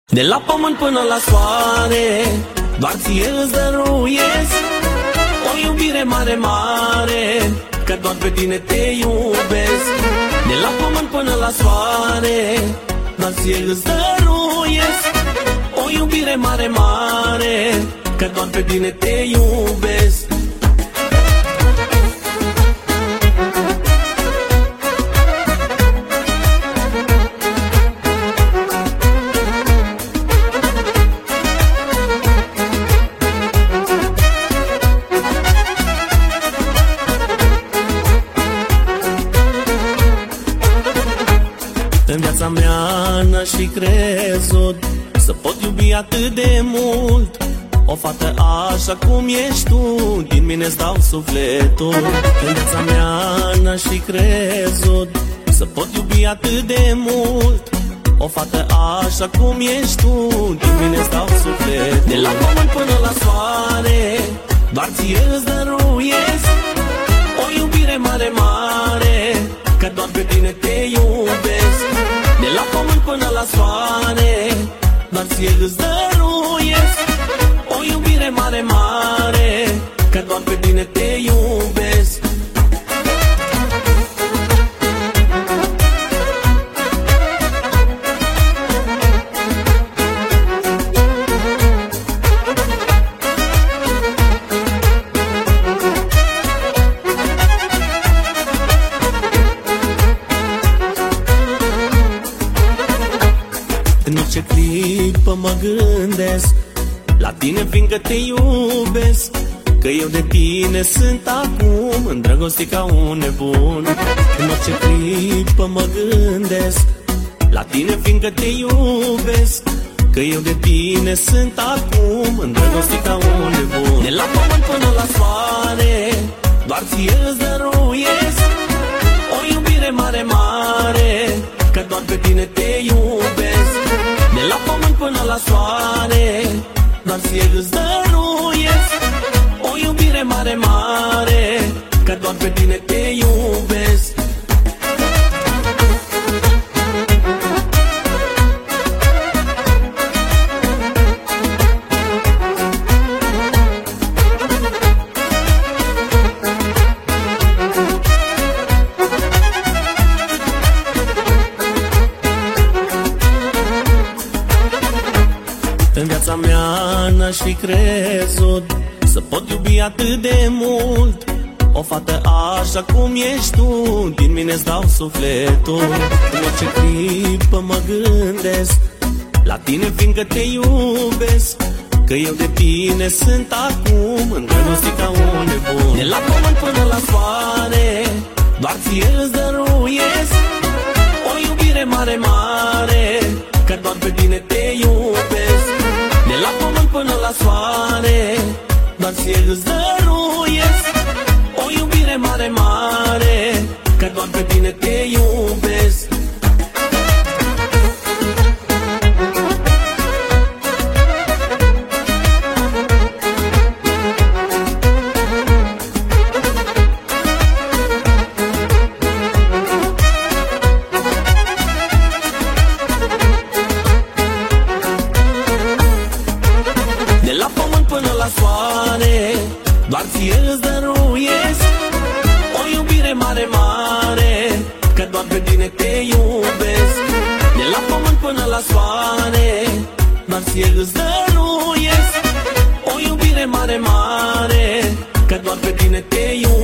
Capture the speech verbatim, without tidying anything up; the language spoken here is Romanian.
De la pământ până la soare, doar ție îți dăruiesc o iubire mare, mare, că doar pe tine te iubesc. De la pământ până la soare, doar ție îți dăruiesc o iubire mare, mare, că doar pe tine te iubesc. În viața mea n-aș fi crezut să pot iubi atât de mult o fată așa cum ești tu, din mine-ți dau sufletul. În viața mea n-aș fi crezut să pot iubi atât de mult o fată așa cum ești tu, din mine-ți dau sufletul. De la pământ până la soare, doar ție îți dăruiesc o iubire mare, mare, că doar pe tine te iubesc. De la pământ până la soare, doar ție îți dăruiesc o iubire mare, mare, că doar pe tine te iubesc. În orice clipă mă gândesc la tine, fiindcă te iubesc, că eu de tine sunt acum îndrăgostit ca un nebun. În orice clipă mă gândesc la tine, fiindcă te iubesc, că eu de tine sunt acum îndrăgostit ca un nebun. De la pământ până la soare, doar ție îți dăruiesc o iubire mare, mare, că doar pe tine te iubesc. De la pământ până la soare, doar ție îți dăruiesc o iubire mare, mare, că doar pe tine te iubesc. În viața mea n-aș fi crezut să pot iubi atât de mult o fată așa cum ești tu, din mine-ți dau sufletul. În orice clipă mă gândesc la tine, fiindcă te iubesc, că eu de tine sunt acum îndrăgostit ca un nebun. De la pământ până la soare, doar ție îți dăruiesc o iubire mare, mare, că doar pe tine te iubesc. De la pământ până la soare, doar ție îți dăruiesc o iubire mare, mare, că doar pe tine te iubesc. De la pământ până la soare, doar ție îți dăruiesc o iubire mare, mare, că doar pe tine te iubesc. De la pământ până la soare, doar ție îți dăruiesc o iubire mare, mare, că doar pe tine te iubesc.